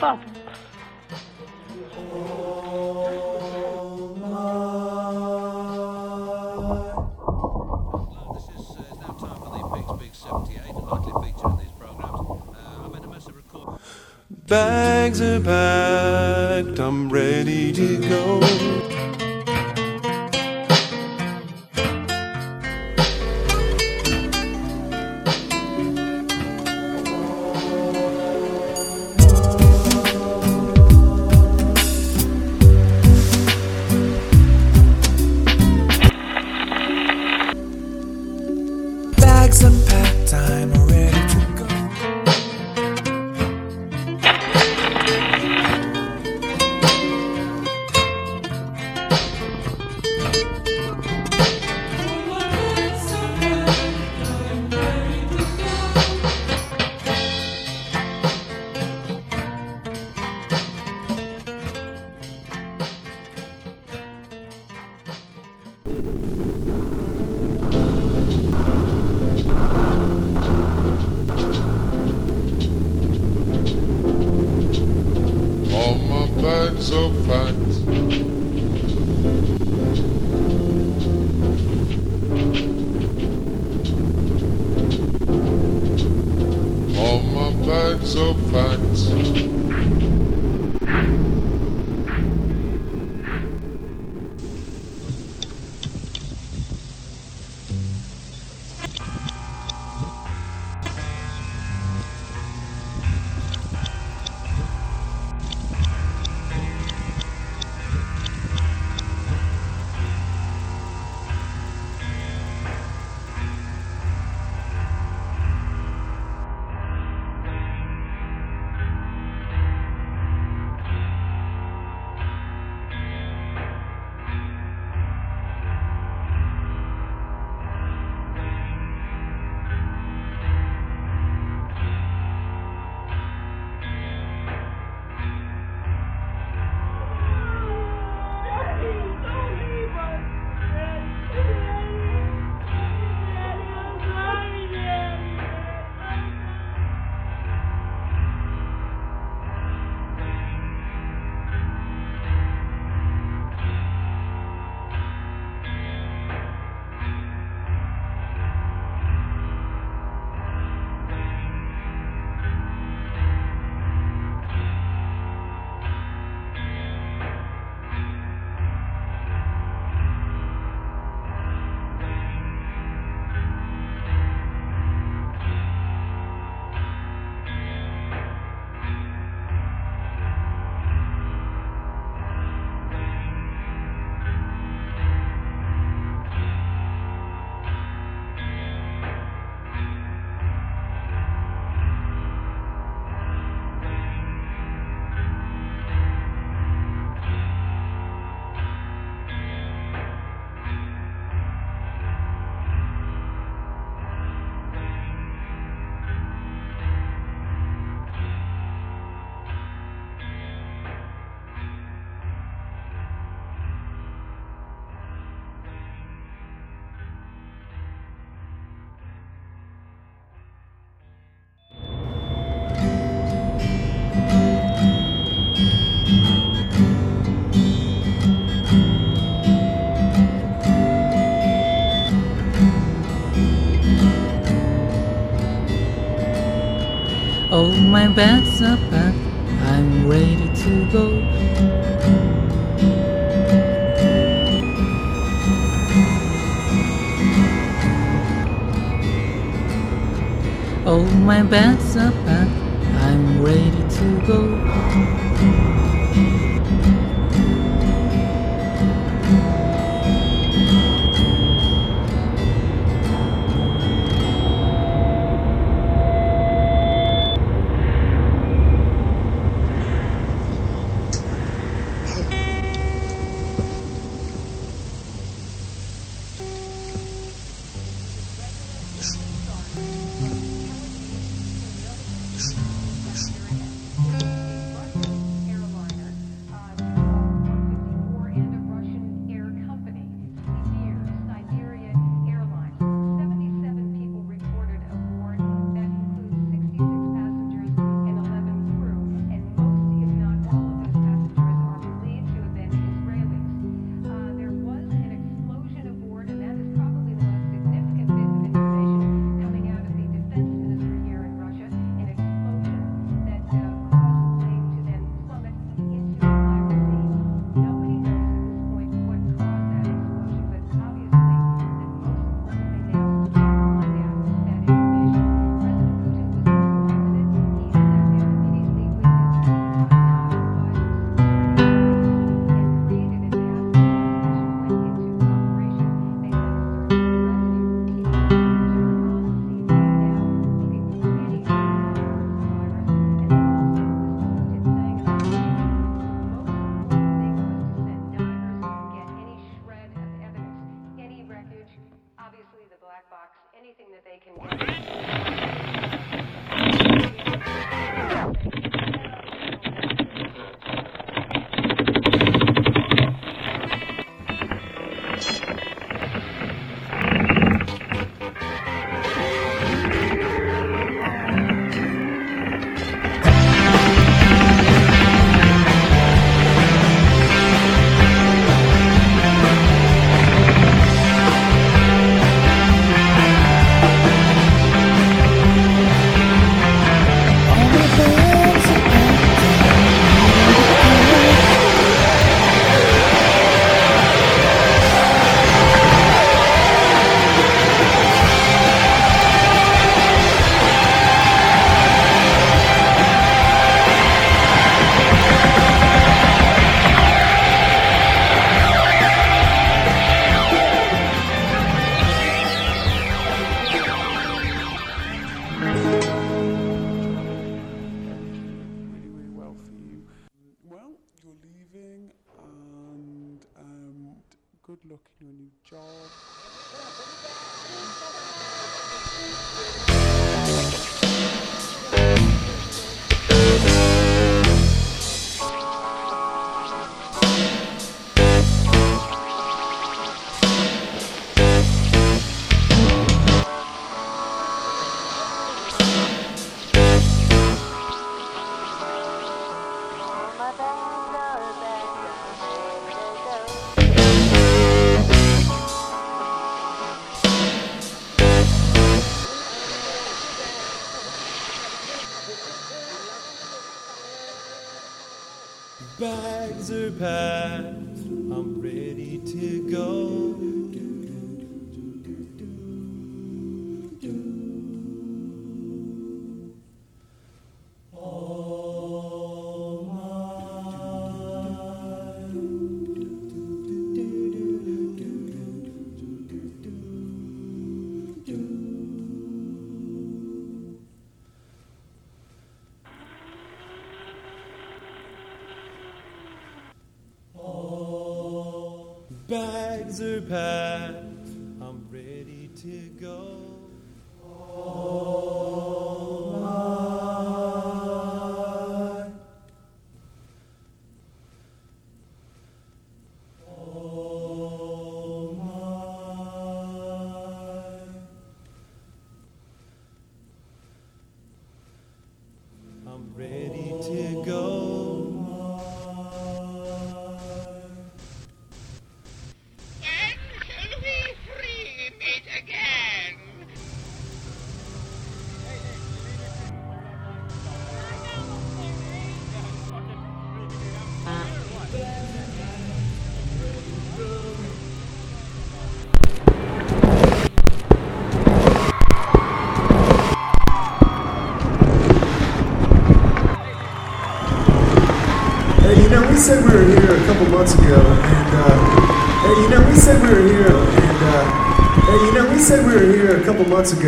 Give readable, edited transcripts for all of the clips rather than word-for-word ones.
Bags are packed, I'm ready to go. Bags are packed, I'm ready to go. All my bags are packed. All my bags are packed. Oh, my bags are packed, I'm ready to go. Oh, my bags are packed, I'm ready to go. Good luck in your new job. Bags are packed, I'm ready to go. Bags are packed, I'm ready to go. I'm ready to go. When shall we free meet again? Hey, you know, we said we were here a couple months ago, and, hey, you know, we said we were here, and, hey, you know, we said we were here a couple months ago.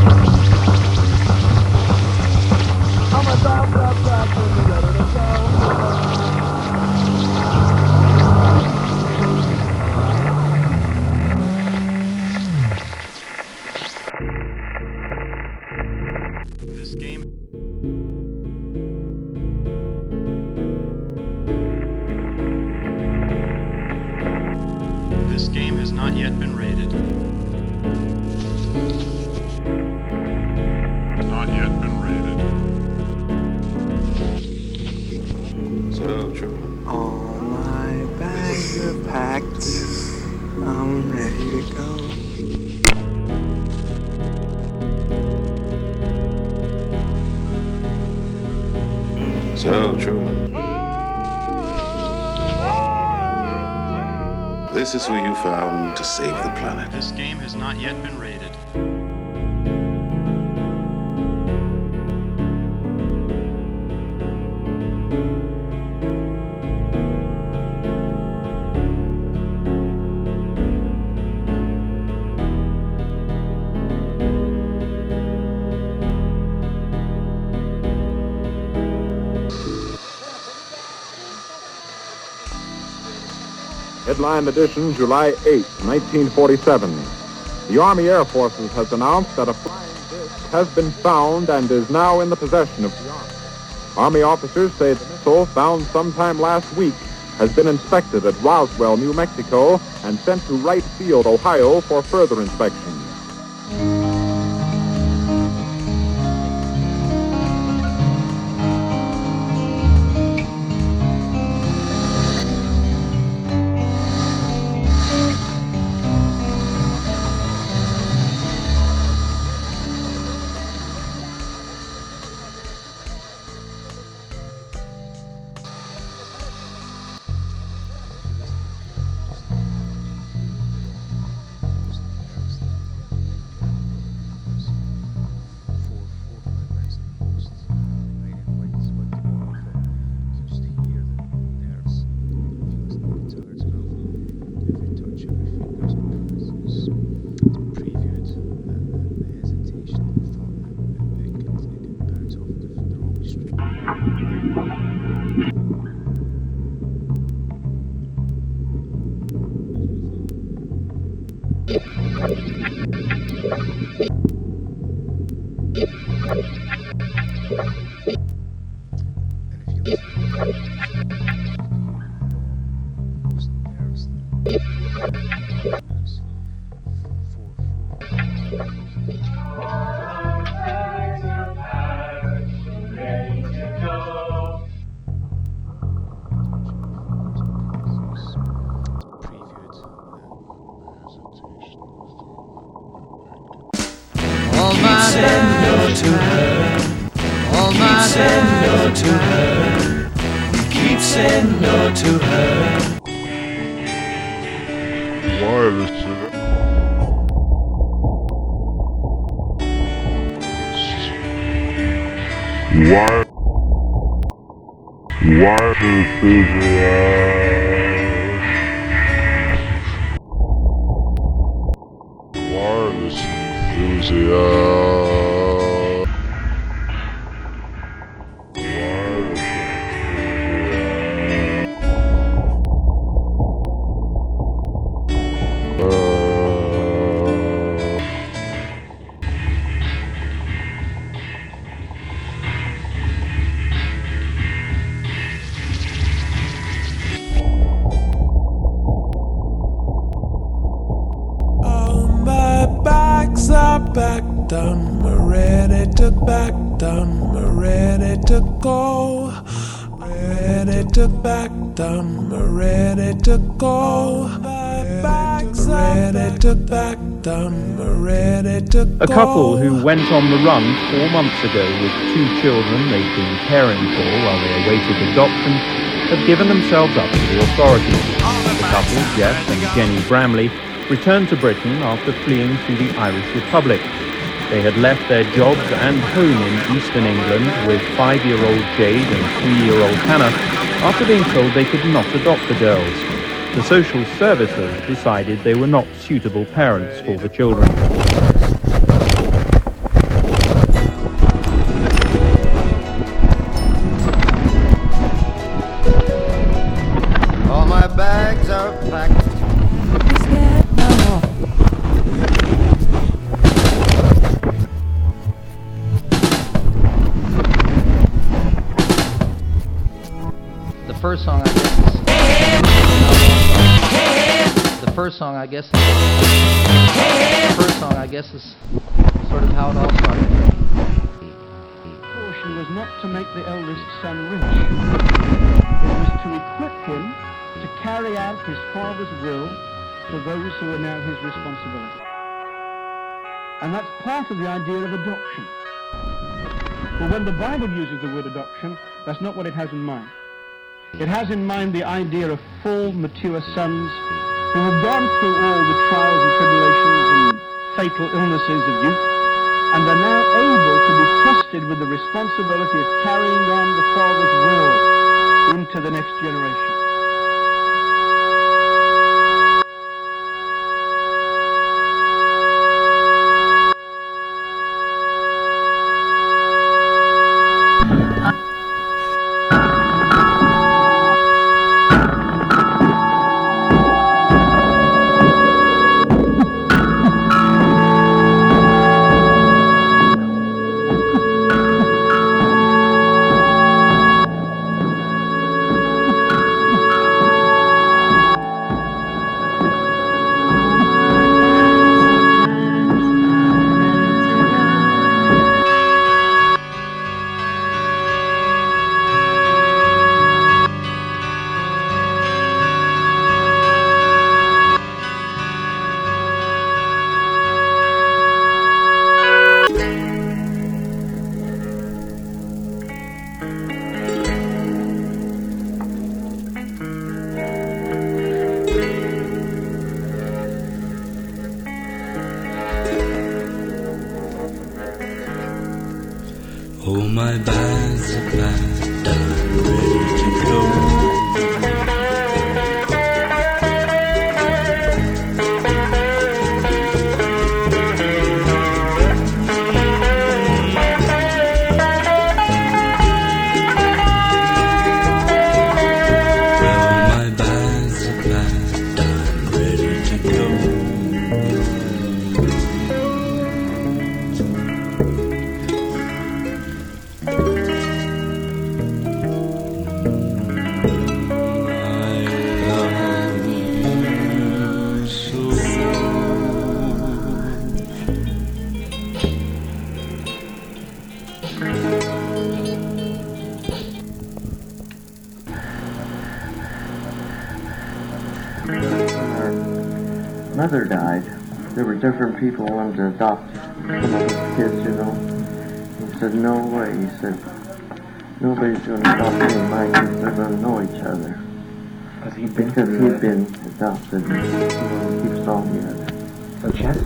This game. This game has not yet been rated. Not yet been rated. So true. All my bags are packed. I'm ready to go. So true. This is who you found to save the planet. This game has not yet been rated. Headline edition, July 8, 1947. The Army Air Forces has announced that a flying disc has been found and is now in the possession of the Army. Army officers say the missile, found sometime last week, has been inspected at Roswell, New Mexico, and sent to Wright Field, Ohio, for further inspection. Back down, we're ready to back down, we're ready to go. Ready to back down, we're ready to go. Ready to back down, we're ready to go. A couple who went on the run 4 months ago with 2 children they'd been caring for while they awaited adoption have given themselves up to the authorities. The couple, Jeff and Jenny Bramley, returned to Britain after fleeing to the Irish Republic. They had left their jobs and home in eastern England with 5-year-old Jade and 3-year-old Hannah after being told they could not adopt the girls. The social services decided they were not suitable parents for the children. All my bags are packed. The first song, I guess, is sort of how it all started. The caution was not to make the eldest son rich. It was to equip him to carry out his father's will for those who are now his responsibility. And that's part of the idea of adoption. But when the Bible uses the word adoption, that's not what it has in mind. It has in mind the idea of full, mature sons who have gone through all the trials and tribulations and fatal illnesses of youth, and are now able to be trusted with the responsibility of carrying on the Father's will into the next generation. All my bags are packed, I'm ready to go. Well, my bags are packed, I'm ready to go. mother died, there were different people wanting to adopt some of his kids, you know. He said, no way. He said, nobody's going to adopt any of my kids. They're going to know each other. Because he'd been adopted. You know, he keeps all the other. So Chess?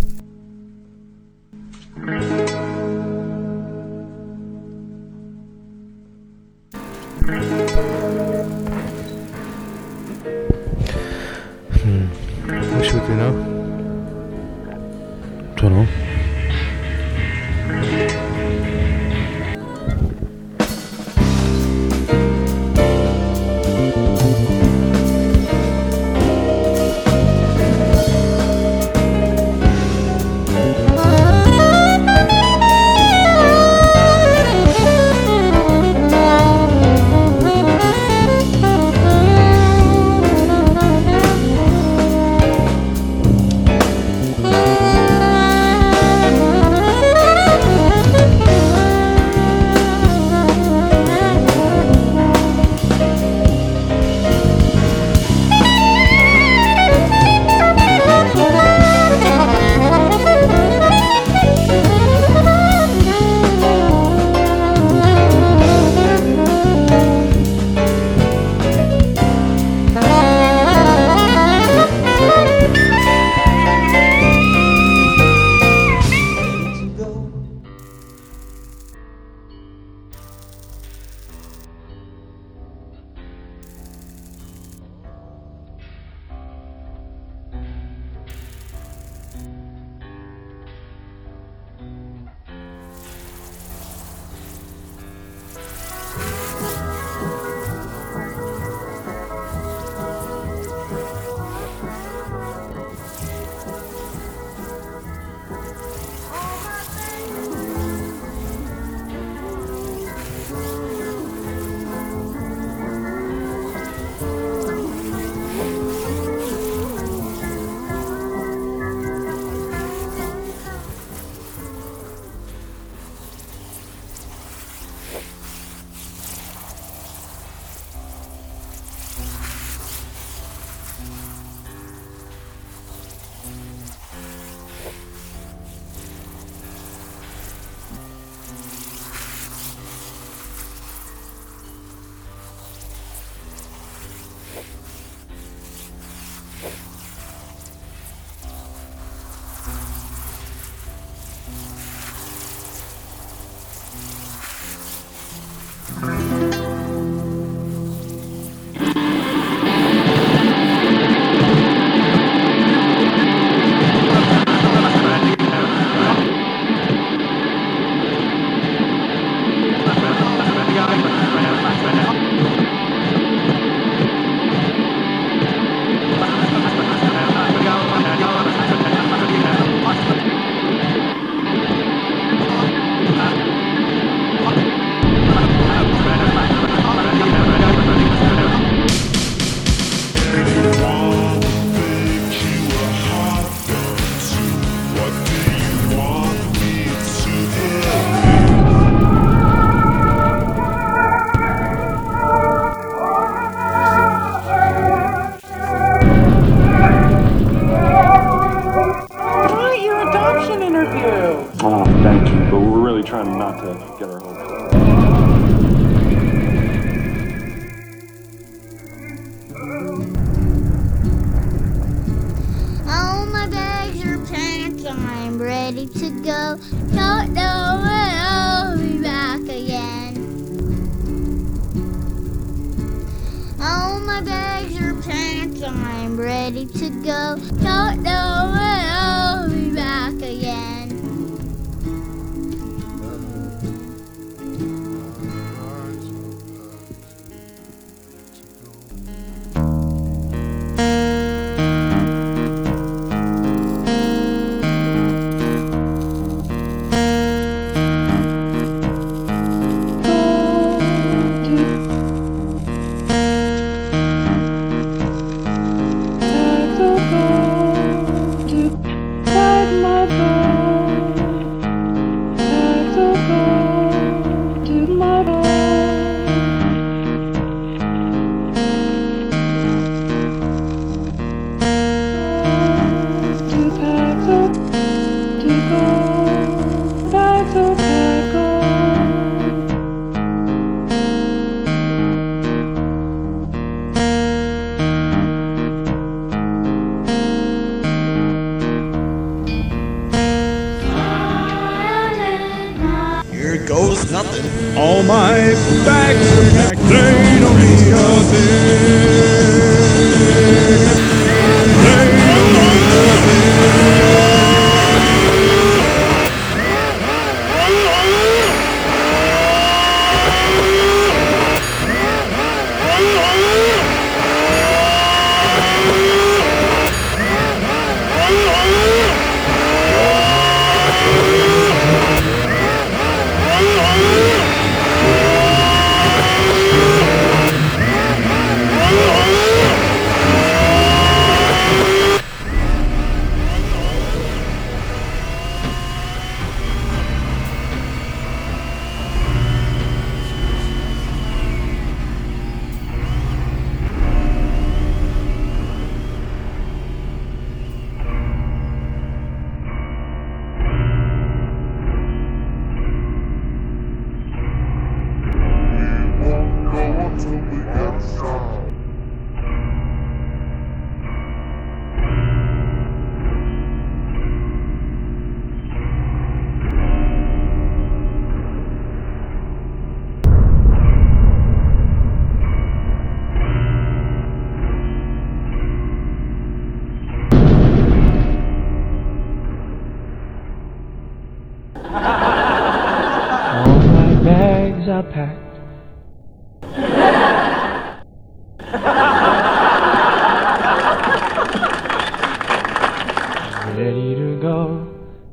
What should we do now? Don't know. trying not to get our hopes up. All my bags are packed, I'm ready to go. Don't know when I'll be back again. All my bags are packed, I'm ready to go. Don't know when I'll be back again. To All my bags are packed, they don't need a thing. They don't need a thing. All my bags are packed. Ready to go.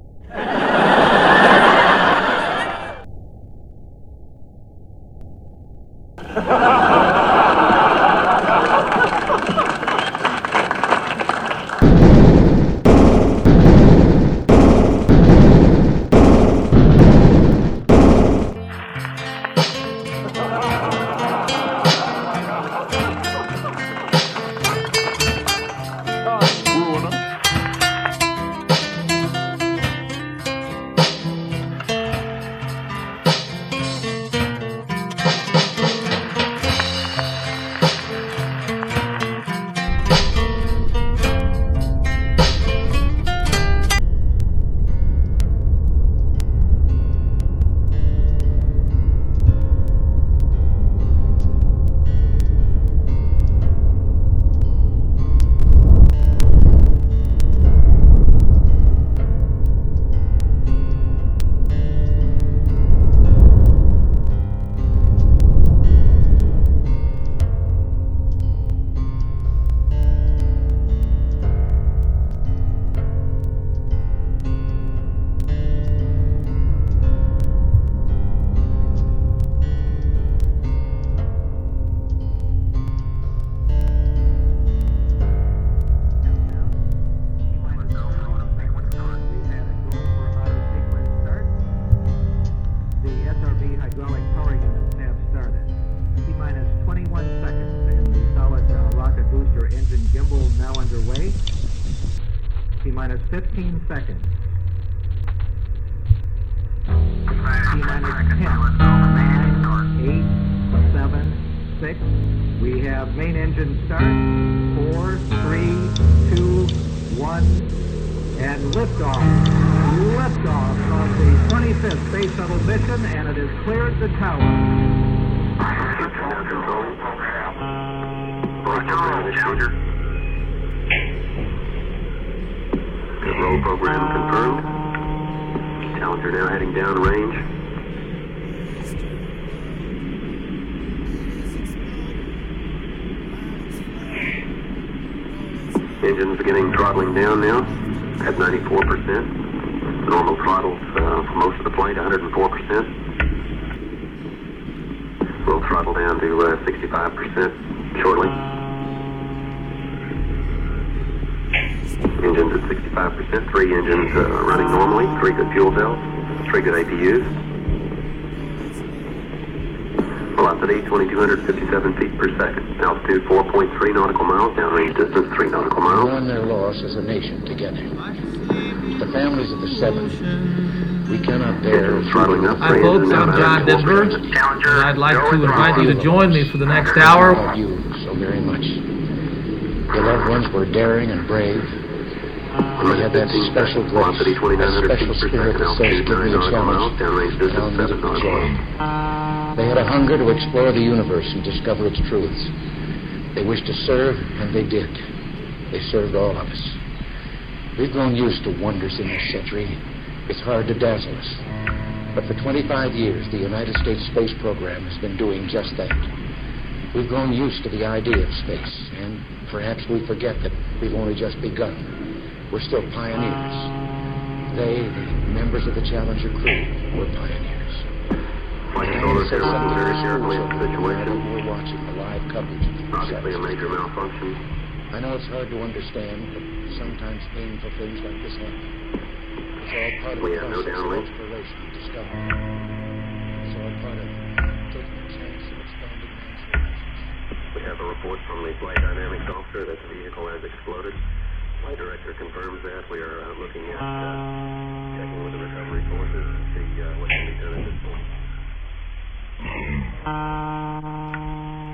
T-minus 15 seconds. T-minus 10, 9, 8, 7, 6. We have main engine start. 4, 3, 2, 1, and liftoff. Liftoff of the 25th Space Shuttle mission, and it has cleared the tower. Roll program confirmed. Challenger now heading down range. Engines beginning throttling down now at 94%. Normal throttles for most of the flight, 104%. We'll throttle down to 65% shortly. Engines at 65%, 3 engines running normally, 3 good fuel cells, 3 good APUs. Velocity 2,257 feet per second. Altitude 4.3 nautical miles, downrange distance 3 nautical miles. Mourn their loss as a nation together. The families of the seven, we cannot bear. Throttling up. Hi folks, I'm John Denver, and I'd like to invite you to join me for the next hour. I love you so very much. Your loved ones were daring and brave. They had that special grace, that special spirit that says, give me a challenge, and I'll meet it with joy. They had a hunger to explore the universe and discover its truths. They wished to serve, and they did. They served all of us. We've grown used to wonders in this century. It's hard to dazzle us. But for 25 years, the United States space program has been doing just that. We've grown used to the idea of space, and perhaps we forget that we've only just begun. We're still pioneers. They, the members of the Challenger crew, were pioneers. Flight controllers here looking very carefully at the situation. We're watching the live coverage of the Obviously a major malfunction. I know it's hard to understand, but sometimes painful things like this happen. It's all part of the process of exploration and discovery. It's all part of taking a chance of expanding man's horizons. We have a report from the flight dynamics officer that the vehicle has exploded. Flight director confirms that. We are looking at checking with the recovery forces to see what can be done at this point.